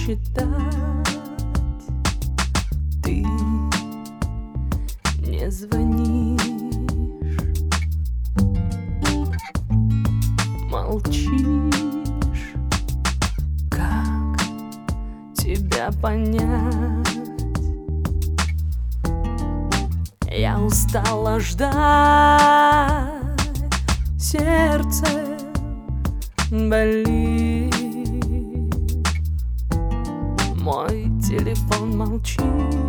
считать, ты не звонишь, молчишь. Как тебя понять? Я устала ждать, сердце болит. Мой телефон молчит.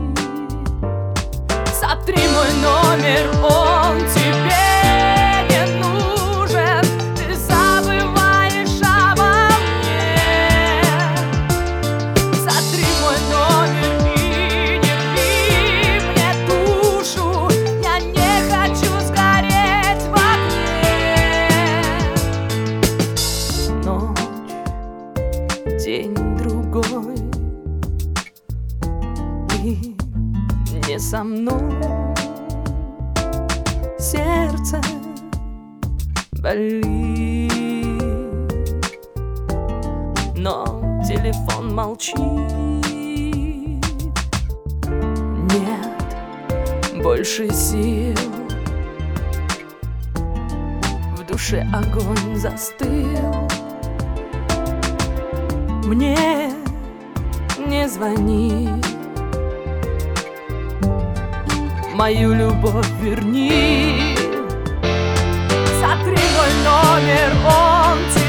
Сотри мой номер, он тебе не нужен. Ты забываешь обо мне. Сотри мой номер и не рви мне душу. Я не хочу сгореть в огне. Ночь, день другой, ты не со мной. Сердце болит, но телефон молчит. Нет больше сил, в душе огонь застыл. Мне не звони, мою любовь верни. Сотри мой номер, он